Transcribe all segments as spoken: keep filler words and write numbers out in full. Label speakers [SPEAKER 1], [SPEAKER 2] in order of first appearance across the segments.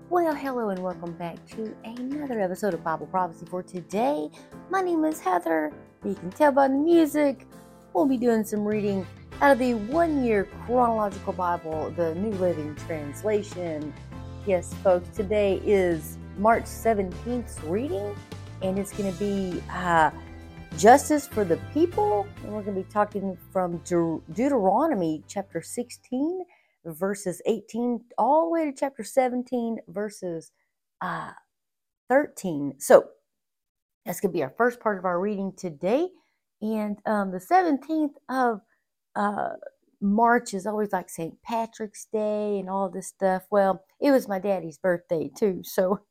[SPEAKER 1] Well, hello and welcome back to another episode of Bible Prophecy for today. My name is Heather. You can tell by the music. We'll be doing some reading out of the one-year chronological Bible, the New Living Translation. Yes, folks, today is March seventeenth's reading, and it's going to be uh, Justice for the People. And we're going to be talking from De- Deuteronomy chapter sixteen, verses eighteen all the way to chapter seventeen, verses uh, thirteen. So that's going to be our first part of our reading today. And um, the seventeenth of uh, March is always like Saint Patrick's Day and all this stuff. Well, it was my daddy's birthday too. So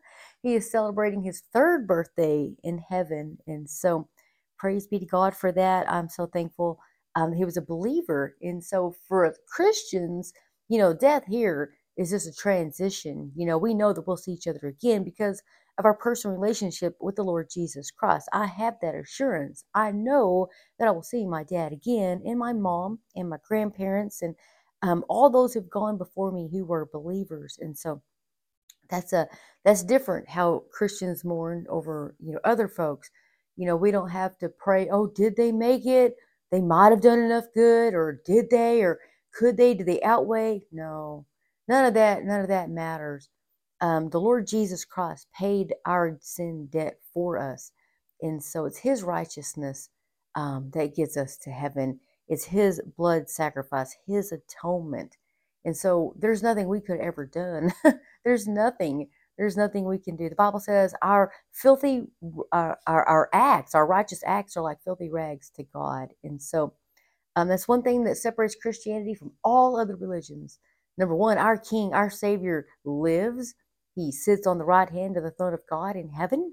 [SPEAKER 1] he is celebrating his third birthday in heaven. And so praise be to God for that. I'm so thankful. Um, he was a believer. And so for Christians, you know, death here is just a transition. You know, we know that we'll see each other again because of our personal relationship with the Lord Jesus Christ. I have that assurance. I know that I will see my dad again, and my mom, and my grandparents, and um, all those who've gone before me who were believers. And so that's a that's different how Christians mourn over, you know, other folks. You know, we don't have to pray, oh, did they make it? They might have done enough good, or did they, or could they? Do they outweigh? No, none of that. None of that matters. Um, the Lord Jesus Christ paid our sin debt for us, and so it's His righteousness um, that gets us to heaven. It's His blood sacrifice, His atonement, and so there's nothing we could ever done. There's nothing. There's nothing we can do. The Bible says our filthy, our, our, our acts, our righteous acts are like filthy rags to God. And so um, that's one thing that separates Christianity from all other religions. Number one, our King, our Savior lives. He sits on the right hand of the throne of God in heaven.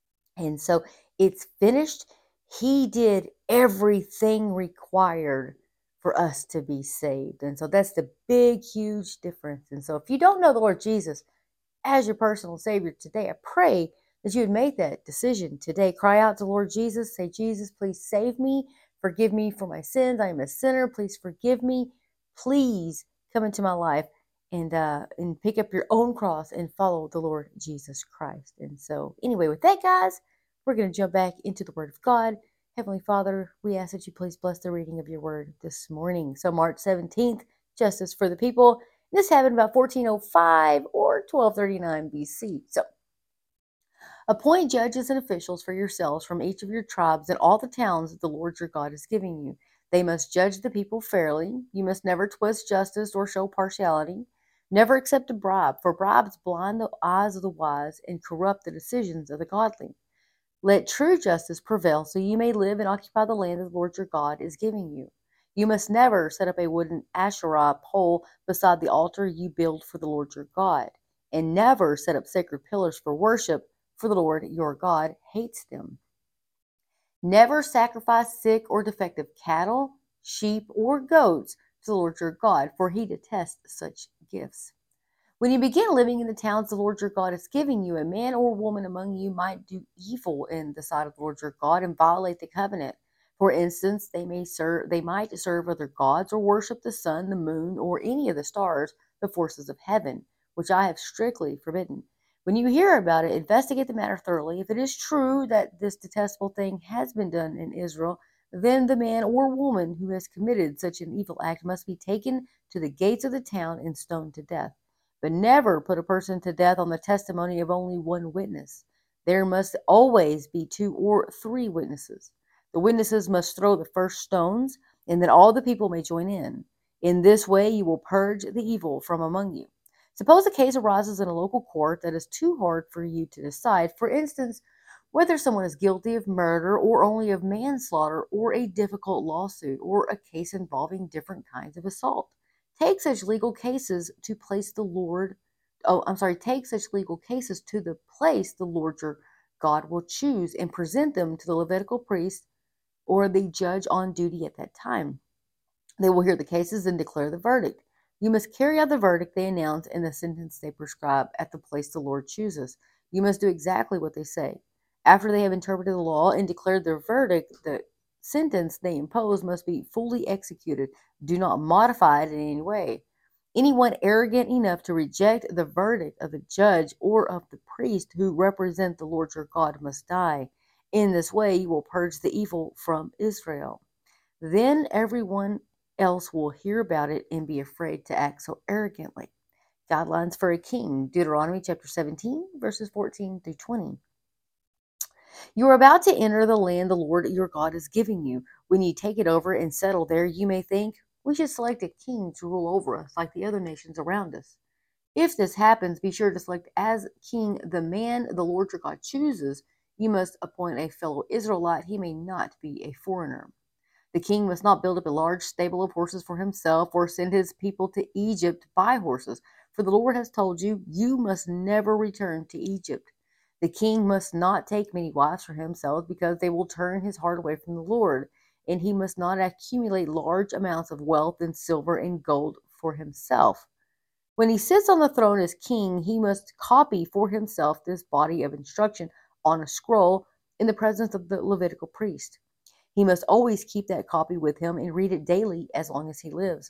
[SPEAKER 1] And so it's finished. He did everything required for us to be saved. And so that's the big, huge difference. And so if you don't know the Lord Jesus as your personal Savior today, I pray that you would make that decision today. Cry out to Lord Jesus. Say, Jesus, please save me. Forgive me for my sins. I am a sinner. Please forgive me. Please come into my life and uh, and pick up your own cross and follow the Lord Jesus Christ. And so anyway, with that, guys, we're going to jump back into the Word of God. Heavenly Father, we ask that you please bless the reading of your Word this morning. So March seventeenth, Justice for the People. This happened about fourteen oh five or twelve thirty-nine B C. So, appoint judges and officials for yourselves from each of your tribes and all the towns that the Lord your God is giving you. They must judge the people fairly. You must never twist justice or show partiality. Never accept a bribe, for bribes blind the eyes of the wise and corrupt the decisions of the godly. Let true justice prevail so you may live and occupy the land that the Lord your God is giving you. You must never set up a wooden Asherah pole beside the altar you build for the Lord your God, and never set up sacred pillars for worship, for the Lord your God hates them. Never sacrifice sick or defective cattle, sheep, or goats to the Lord your God, for he detests such gifts. When you begin living in the towns the Lord your God is giving you, a man or woman among you might do evil in the sight of the Lord your God and violate the covenant. For instance, they may serve they might serve other gods or worship the sun, the moon, or any of the stars, the forces of heaven, which I have strictly forbidden. When you hear about it, investigate the matter thoroughly. If it is true that this detestable thing has been done in Israel, then the man or woman who has committed such an evil act must be taken to the gates of the town and stoned to death. But never put a person to death on the testimony of only one witness. There must always be two or three witnesses. The witnesses must throw the first stones, and then all the people may join in. In this way you will purge the evil from among you. Suppose a case arises in a local court that is too hard for you to decide. For instance, whether someone is guilty of murder or only of manslaughter, or a difficult lawsuit, or a case involving different kinds of assault. Take such legal cases to place the Lord, oh, I'm sorry, take such legal cases to the place the Lord your God will choose and present them to the Levitical priest or the judge on duty at that time. They will hear the cases and declare the verdict. You must carry out the verdict they announce and the sentence they prescribe at the place the Lord chooses. You must do exactly what they say. After they have interpreted the law and declared their verdict, the sentence they impose must be fully executed. Do not modify it in any way. Anyone arrogant enough to reject the verdict of the judge or of the priest who represent the Lord your God must die. In this way you will purge the evil from Israel. Then everyone else will hear about it and be afraid to act so arrogantly. Guidelines for a king, Deuteronomy chapter seventeen, verses fourteen through twenty. You are about to enter the land the Lord your God is giving you. When you take it over and settle there, you may think, we should select a king to rule over us like the other nations around us. If this happens, be sure to select as king the man the Lord your God chooses. You must appoint a fellow Israelite. He may not be a foreigner. The king must not build up a large stable of horses for himself or send his people to Egypt to buy horses, for the Lord has told you, you must never return to Egypt. The king must not take many wives for himself, because they will turn his heart away from the Lord, and he must not accumulate large amounts of wealth in silver and gold for himself. When he sits on the throne as king, he must copy for himself this body of instruction on a scroll in the presence of the Levitical priest. He must always keep that copy with him and read it daily as long as he lives.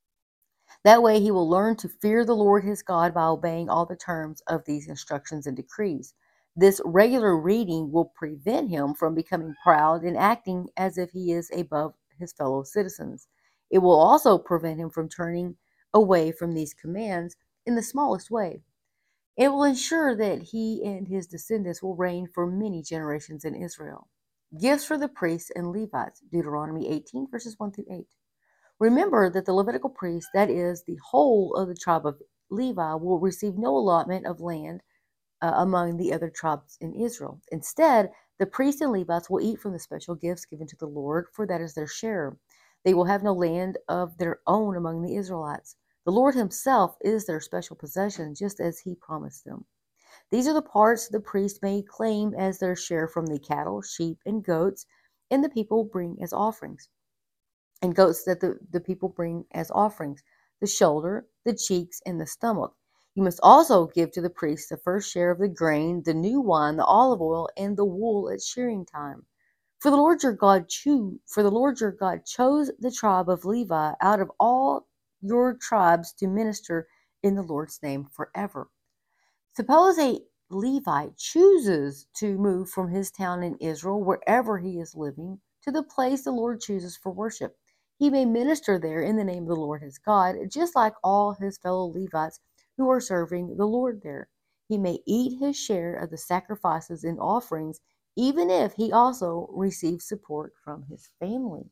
[SPEAKER 1] That way he will learn to fear the Lord his God by obeying all the terms of these instructions and decrees. This regular reading will prevent him from becoming proud and acting as if he is above his fellow citizens. It will also prevent him from turning away from these commands in the smallest way. It will ensure that he and his descendants will reign for many generations in Israel. Gifts for the priests and Levites, Deuteronomy eighteen, verses one through eight. Remember that the Levitical priests, that is, the whole of the tribe of Levi, will receive no allotment of land uh, among the other tribes in Israel. Instead, the priests and Levites will eat from the special gifts given to the Lord, for that is their share. They will have no land of their own among the Israelites. The Lord himself is their special possession, just as he promised them. These are the parts the priest may claim as their share from the cattle, sheep, and goats, and the people bring as offerings. And goats that the, the people bring as offerings: the shoulder, the cheeks, and the stomach. You must also give to the priest the first share of the grain, the new wine, the olive oil, and the wool at shearing time. For the Lord your God cho- for the Lord your God chose the tribe of Levi out of all your tribes to minister in the Lord's name forever. Suppose a Levite chooses to move from his town in Israel, wherever he is living, to the place the Lord chooses for worship. He may minister there in the name of the Lord his God, just like all his fellow Levites who are serving the Lord there. He may eat his share of the sacrifices and offerings, even if he also receives support from his family.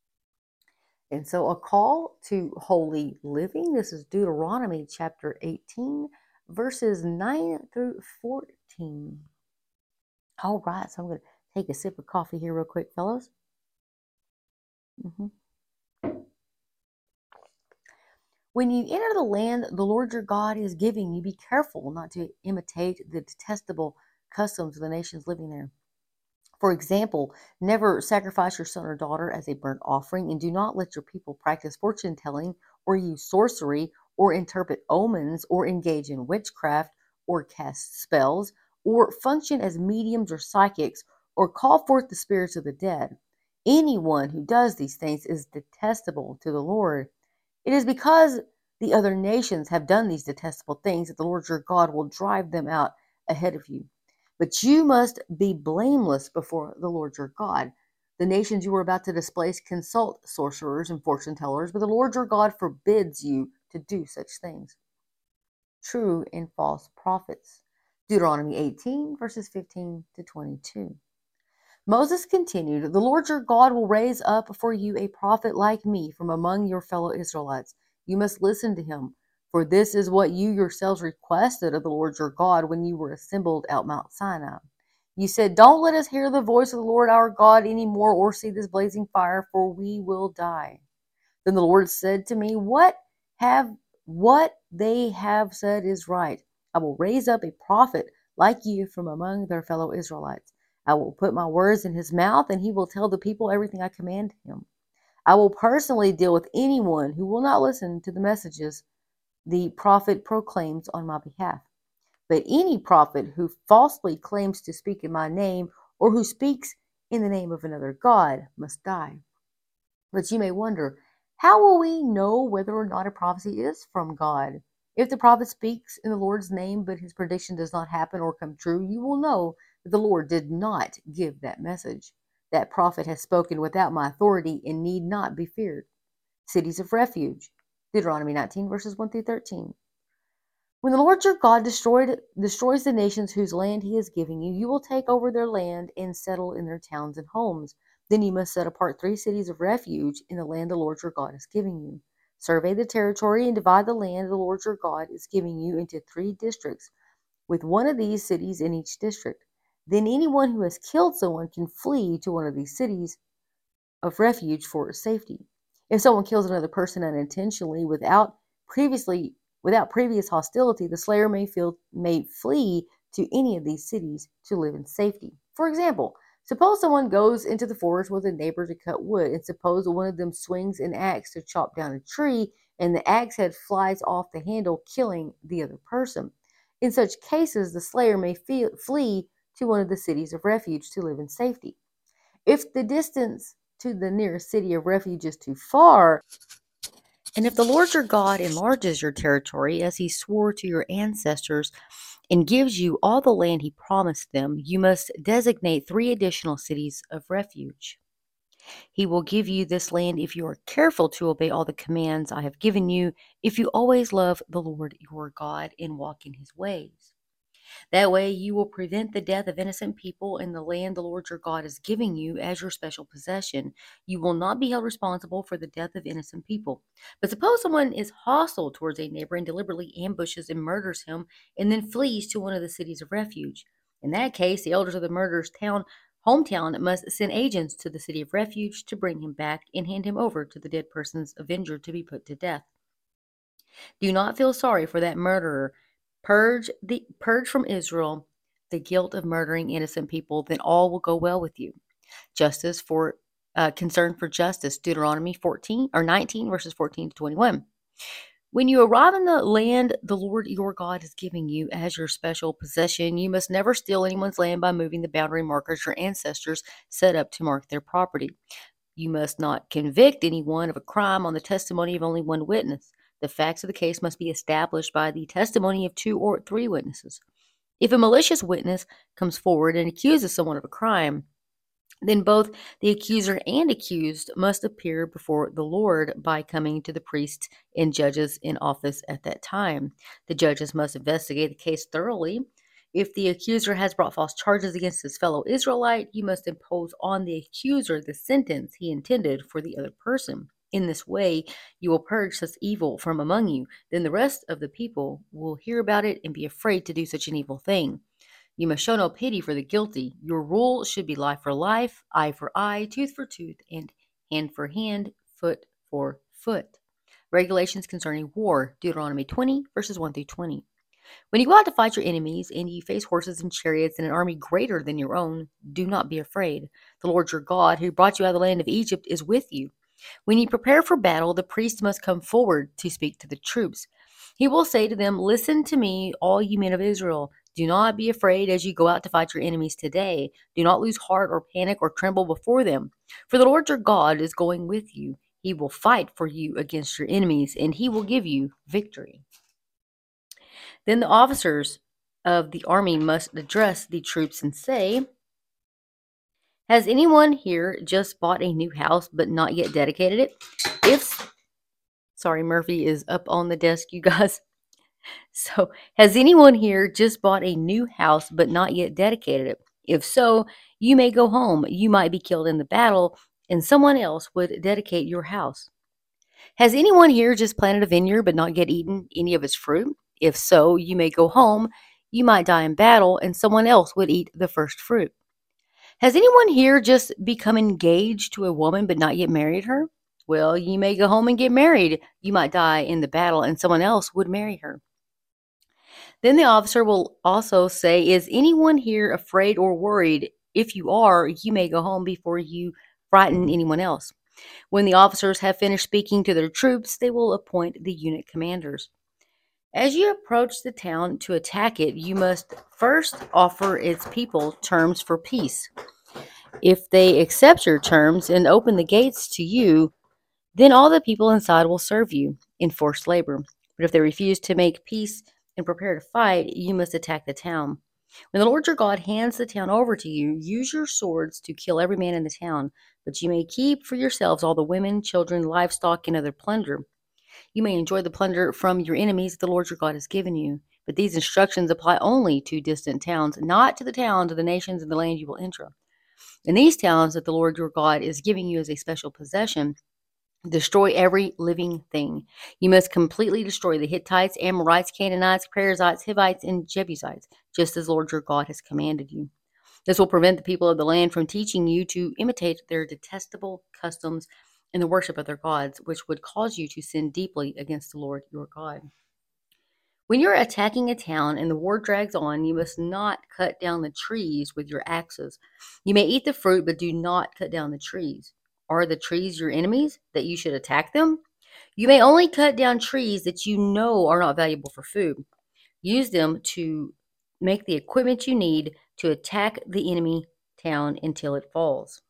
[SPEAKER 1] And so a call to holy living. This is Deuteronomy chapter eighteen, verses nine through fourteen. All right, so I'm going to take a sip of coffee here real quick, fellows. Mm-hmm. When you enter the land the Lord your God is giving you, be careful not to imitate the detestable customs of the nations living there. For example, never sacrifice your son or daughter as a burnt offering, and do not let your people practice fortune telling, or use sorcery, or interpret omens, or engage in witchcraft, or cast spells, or function as mediums or psychics, or call forth the spirits of the dead. Anyone who does these things is detestable to the Lord. It is because the other nations have done these detestable things that the Lord your God will drive them out ahead of you. But you must be blameless before the Lord your God. The nations you are about to displace consult sorcerers and fortune tellers, but the Lord your God forbids you to do such things. True and false prophets. Deuteronomy eighteen, verses fifteen to twenty-two. Moses continued, the Lord your God will raise up for you a prophet like me from among your fellow Israelites. You must listen to him, for this is what you yourselves requested of the Lord your God when you were assembled at Mount Sinai. You said, don't let us hear the voice of the Lord our God any more, or see this blazing fire, for we will die. Then the Lord said to me, What have what they have said is right. I will raise up a prophet like you from among their fellow Israelites. I will put my words in his mouth, and he will tell the people everything I command him. I will personally deal with anyone who will not listen to the messages the prophet proclaims on my behalf. But any prophet who falsely claims to speak in my name, or who speaks in the name of another God, must die. But you may wonder, How will we know whether or not a prophecy is from God? If the prophet speaks in the Lord's name, but his prediction does not happen or come true, you will know that the Lord did not give that message. That prophet has spoken without my authority and need not be feared. Cities of refuge. Deuteronomy nineteen, verses one through thirteen. When the Lord your God destroyed, destroys the nations whose land he is giving you, you will take over their land and settle in their towns and homes. Then you must set apart three cities of refuge in the land the Lord your God is giving you. Survey the territory and divide the land the Lord your God is giving you into three districts, with one of these cities in each district. Then anyone who has killed someone can flee to one of these cities of refuge for safety. If someone kills another person unintentionally without previously without previous hostility, the slayer may feel may flee to any of these cities to live in safety. For example, suppose someone goes into the forest with a neighbor to cut wood, and suppose one of them swings an axe to chop down a tree, and the axe head flies off the handle, killing the other person. In such cases, the slayer may feel, flee to one of the cities of refuge to live in safety. If the distance to the nearest city of refuge is too far, and if the Lord your God enlarges your territory as he swore to your ancestors and gives you all the land he promised them, you must designate three additional cities of refuge. He will give you this land if you are careful to obey all the commands I have given you, if you always love the Lord your God and walk in his ways. That way you will prevent the death of innocent people in the land the Lord your God is giving you as your special possession. You will not be held responsible for the death of innocent people. But suppose someone is hostile towards a neighbor and deliberately ambushes and murders him and then flees to one of the cities of refuge. In that case, the elders of the murderer's town hometown must send agents to the city of refuge to bring him back and hand him over to the dead person's avenger to be put to death. Do not feel sorry for that murderer. Purge the purge from Israel the guilt of murdering innocent people, then all will go well with you. Justice for uh, concern for justice, Deuteronomy fourteen or nineteen verses fourteen to twenty-one. When you arrive in the land the Lord your God is giving you as your special possession, you must never steal anyone's land by moving the boundary markers your ancestors set up to mark their property. You must not convict anyone of a crime on the testimony of only one witness. The facts of the case must be established by the testimony of two or three witnesses. If a malicious witness comes forward and accuses someone of a crime, then both the accuser and accused must appear before the Lord by coming to the priests and judges in office at that time. The judges must investigate the case thoroughly. If the accuser has brought false charges against his fellow Israelite, you must impose on the accuser the sentence he intended for the other person. In this way, you will purge such evil from among you. Then the rest of the people will hear about it and be afraid to do such an evil thing. You must show no pity for the guilty. Your rule should be life for life, eye for eye, tooth for tooth, and hand for hand, foot for foot. Regulations concerning war, Deuteronomy twenty, verses one through twenty. When you go out to fight your enemies and you face horses and chariots and an army greater than your own, do not be afraid. The Lord your God, who brought you out of the land of Egypt, is with you. When you prepare for battle, the priest must come forward to speak to the troops. He will say to them, "Listen to me, all you men of Israel. Do not be afraid as you go out to fight your enemies today. Do not lose heart or panic or tremble before them. For the Lord your God is going with you. He will fight for you against your enemies, and he will give you victory." Then the officers of the army must address the troops and say, "Has anyone here just bought a new house but not yet dedicated it? If, sorry, Murphy is up on the desk, you guys. So, has anyone here just bought a new house but not yet dedicated it? If so, you may go home. You might be killed in the battle, and someone else would dedicate your house. Has anyone here just planted a vineyard but not yet eaten any of its fruit? If so, you may go home. You might die in battle, and someone else would eat the first fruit. Has anyone here just become engaged to a woman but not yet married her? Well, you may go home and get married. You might die in the battle, and someone else would marry her. Then the officer will also say, "Is anyone here afraid or worried? If you are, you may go home before you frighten anyone else." When the officers have finished speaking to their troops, they will appoint the unit commanders. As you approach the town to attack it, you must first offer its people terms for peace. If they accept your terms and open the gates to you, Then all the people inside will serve you in forced labor. But if they refuse to make peace and prepare to fight, you must attack the town. When the Lord your God hands the town over to you, use your swords to kill every man in the town, but you may keep for yourselves all the women, children, livestock, and other plunder. You may enjoy the plunder from your enemies that the Lord your God has given you. But these instructions apply only to distant towns, not to the towns of the nations in the land you will enter. In these towns that the Lord your God is giving you as a special possession, destroy every living thing. You must completely destroy the Hittites, Amorites, Canaanites, Perizzites, Hivites, and Jebusites, just as the Lord your God has commanded you. This will prevent the people of the land from teaching you to imitate their detestable customs and the worship of their gods, which would cause you to sin deeply against the Lord your God. When you're attacking a town and the war drags on, you must not cut down the trees with your axes. You may eat the fruit, but do not cut down the trees. Are the trees your enemies that you should attack them? You may only cut down trees that you know are not valuable for food. Use them to make the equipment you need to attack the enemy town until it falls.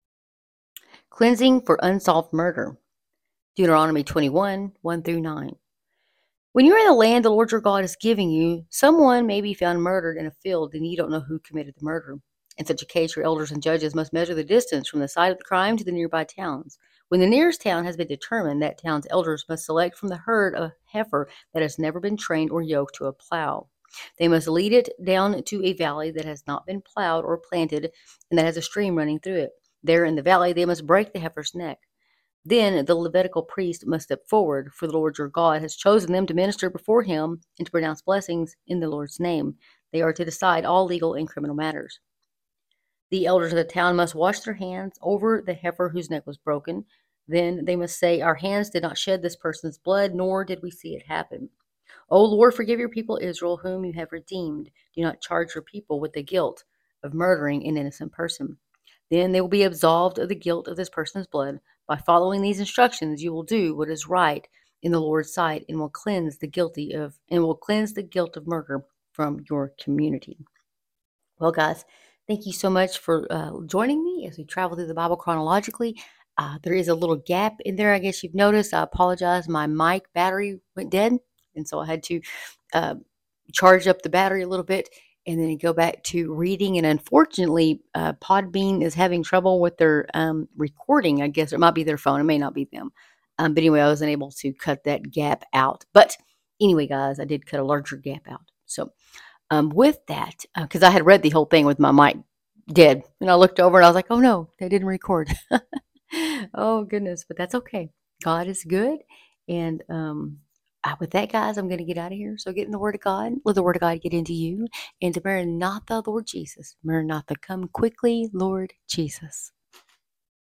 [SPEAKER 1] Cleansing for unsolved murder. Deuteronomy twenty-one, one through nine. When you're in the land the Lord your God is giving you, someone may be found murdered in a field and you don't know who committed the murder. In such a case, your elders and judges must measure the distance from the site of the crime to the nearby towns. When the nearest town has been determined, that town's elders must select from the herd a heifer that has never been trained or yoked to a plow. They must lead it down to a valley that has not been plowed or planted and that has a stream running through it. There in the valley, they must break the heifer's neck. Then the Levitical priest must step forward, for the Lord your God has chosen them to minister before him and to pronounce blessings in the Lord's name. They are to decide all legal and criminal matters. The elders of the town must wash their hands over the heifer whose neck was broken. Then they must say, "Our hands did not shed this person's blood, nor did we see it happen. O Lord, forgive your people Israel, whom you have redeemed. Do not charge your people with the guilt of murdering an innocent person." Then they will be absolved of the guilt of this person's blood. By following these instructions, you will do what is right in the Lord's sight and will cleanse the guilty of and will cleanse the guilt of murder from your community. Well, guys, thank you so much for uh, joining me as we travel through the Bible chronologically. Uh, there is a little gap in there, I guess you've noticed. I apologize. My mic battery went dead, and so I had to uh, charge up the battery a little bit and then go back to reading. And unfortunately, uh, Podbean is having trouble with their um, recording. I guess it might be their phone. It may not be them. Um, but anyway, I wasn't able to cut that gap out. But anyway, guys, I did cut a larger gap out. So um, with that, because uh, I had read the whole thing with my mic dead, and I looked over and I was like, oh no, they didn't record. Oh goodness, but that's okay. God is good. And um, uh, with that, guys, I'm going to get out of here. So get in the Word of God. Let the Word of God get into you. And to Maranatha, Lord Jesus. Maranatha, come quickly, Lord Jesus.